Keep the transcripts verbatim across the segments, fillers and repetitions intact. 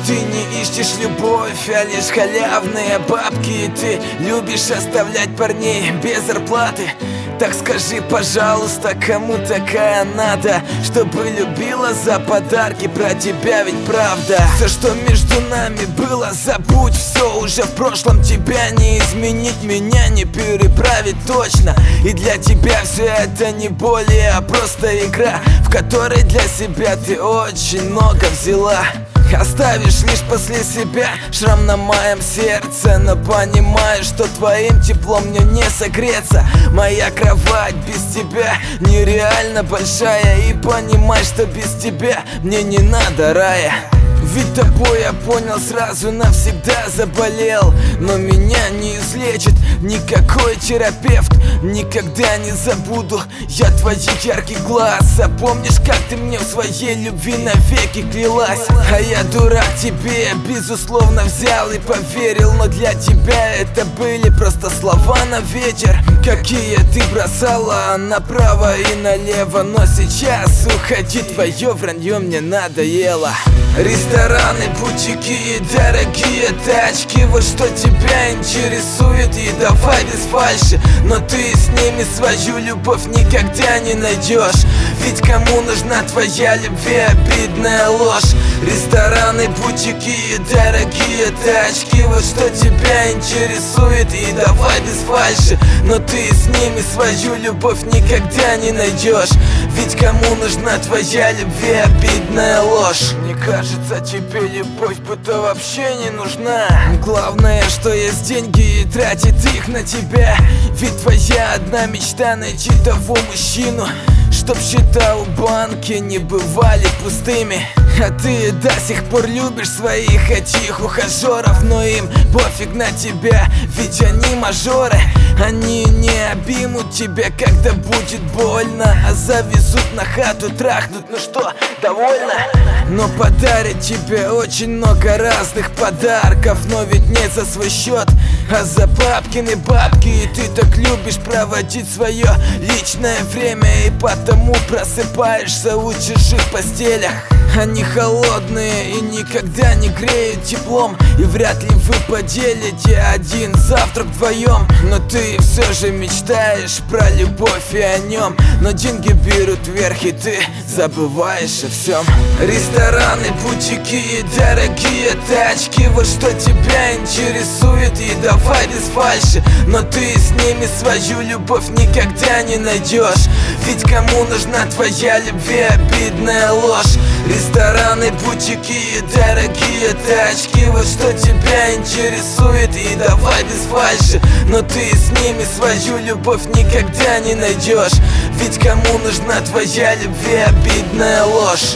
Ты не ищешь любовь, а лишь халявные бабки. И ты любишь оставлять парней без зарплаты. Так скажи, пожалуйста, кому такая надо, чтобы любила за подарки, про тебя ведь правда. Все, что между нами было, забудь, все уже в прошлом. Тебя не изменить, меня не переправить точно. И для тебя все это не более, а просто игра, в которой для себя ты очень много взяла. Оставишь лишь после себя шрам на моем сердце, но понимаешь, что твоим теплом мне не согреться. Моя кровать без тебя нереально большая, и понимай, что без тебя мне не надо рая. Ведь тобой я понял сразу, навсегда заболел. Но меня не излечит никакой терапевт. Никогда не забуду я твоих ярких глаз. А помнишь, как ты мне в своей любви навеки клялась? А я дурак тебе, безусловно, взял и поверил. Но для тебя это были просто слова на ветер, какие ты бросала направо и налево. Но сейчас уходи, твое вранье мне надоело. Рестораны, бутики и дорогие тачки, вот что тебя интересует, и давай без фальши. Но ты с ними свою любовь никогда не найдешь. Ведь кому нужна твоя любви обидная ложь? Рестораны, бутики и дорогие тачки, вот что тебя интересует, и давай без фальши. Но ты с ними свою любовь никогда не найдешь. Ведь кому нужна твоя любви обидная ложь? Мне кажется, тебе любовь будто вообще не нужна. Главное, что есть деньги, и тратит их на тебя. Ведь твоя одна мечта — найти того мужчину, чтоб счета у банки не бывали пустыми. А ты до сих пор любишь своих этих ухажеров, но им пофиг на тебя, ведь они мажоры. Они не обнимут тебя, когда будет больно, а завезут на хату, трахнут, ну что, довольно? Но подарят тебе очень много разных подарков, но ведь не за свой счет, а за бабкины бабки. И ты так любишь проводить свое личное время, и потому просыпаешься у чужих постелях. Они холодные и никогда не греют теплом, и вряд ли вы поделите один завтрак вдвоем. Но ты все же мечтаешь про любовь и о нем. Но деньги берут вверх, и ты забываешь о всем. Рестораны, бутики и дорогие тачки, вот что тебя интересует, и давай без фальши. Но ты с ними свою любовь никогда не найдешь. Ведь кому нужна твоя любви обидная ложь? Рестораны, бутики и дорогие тачки, вот что тебя интересует, и давай без фальши. Но ты с ними свою любовь никогда не найдешь. Ведь кому нужна твоя любви обидная ложь?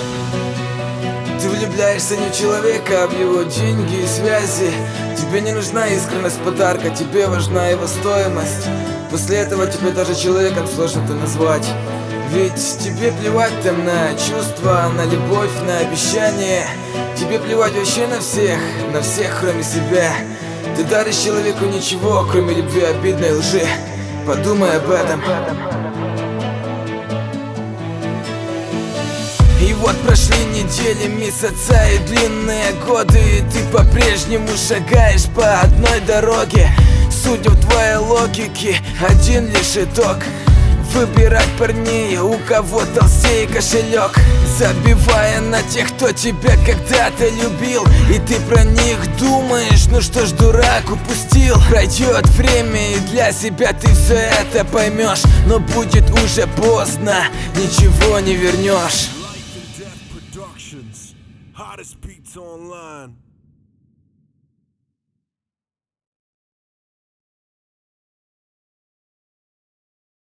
Ты влюбляешься не в человека, а в его деньги и связи. Тебе не нужна искренность подарка, тебе важна его стоимость. После этого тебе даже человеком сложно это назвать. Ведь тебе плевать там на чувства, на любовь, на обещания. Тебе плевать вообще на всех, на всех кроме себя. Ты даришь человеку ничего, кроме любви обидной лжи. Подумай об этом. И вот прошли недели, месяца и длинные годы, и ты по-прежнему шагаешь по одной дороге. Судя в твоей логике, один лишь итог: выбирать парней, у кого толстее кошелек, забивая на тех, кто тебя когда-то любил. И ты про них думаешь, ну что ж, дурак, упустил. Пройдет время, и для себя ты все это поймешь, но будет уже поздно, ничего не вернешь. Hottest beats online.